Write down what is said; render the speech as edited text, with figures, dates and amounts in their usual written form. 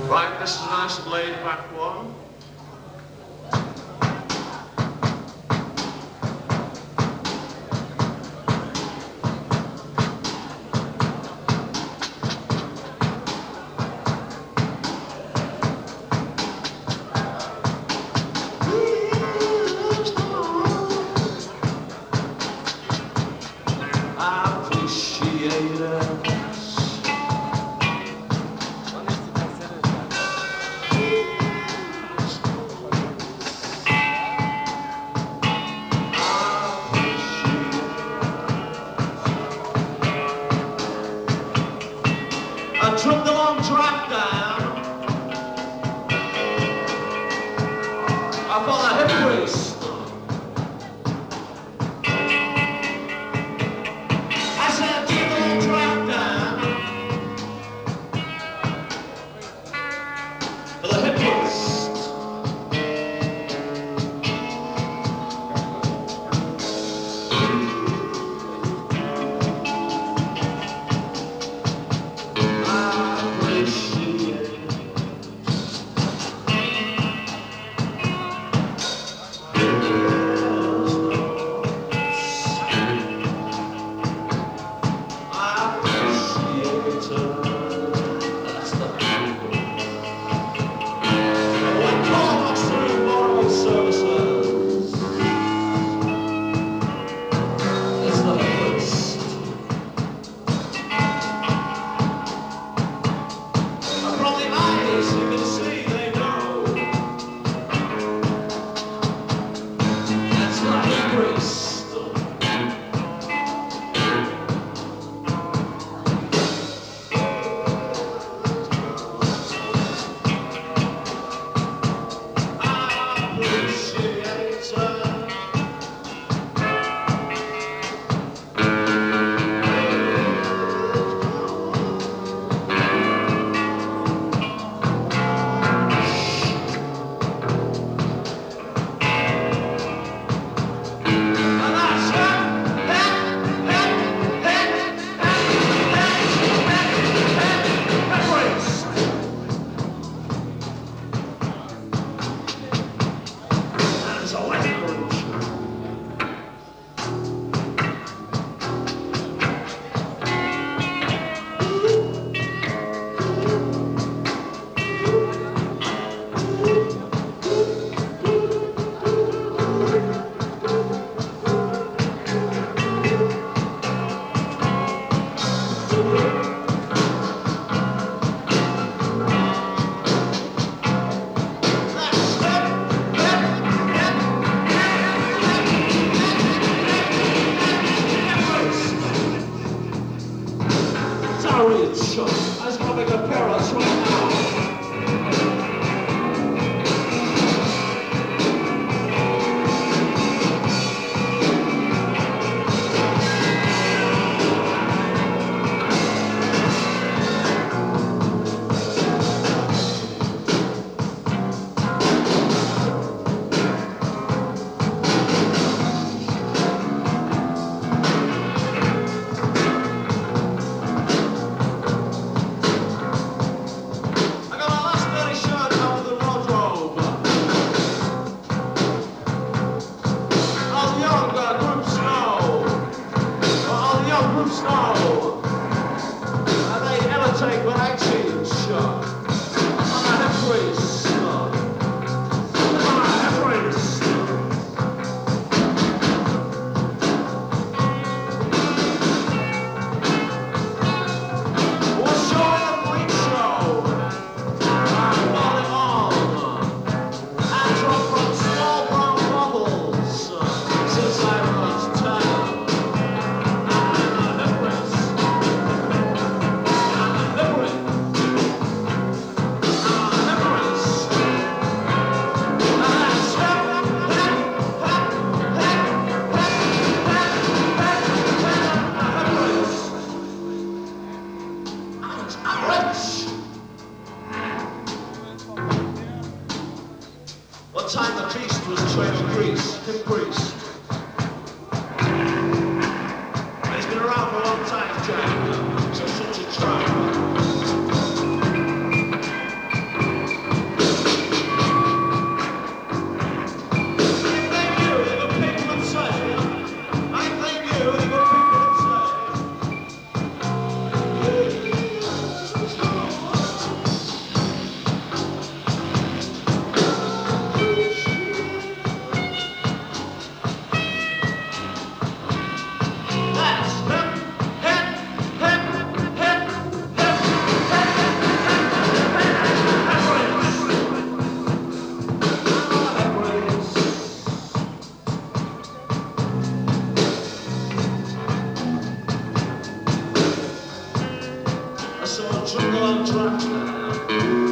Right, this is a nice laid back one. I took the long track down. I thought I hit Greece. I said I took the long track down. For the hip Greece. I just want to make a parallel right now. Take what I change, on a hip race, on a hip race. We'll show you a freak show. I'm falling on. I drunk from small brown bubbles since I was 10. One time the beast was training Greece, hip Greece. He's been around for a long time, Jack, so since he tried. jungle and tractor.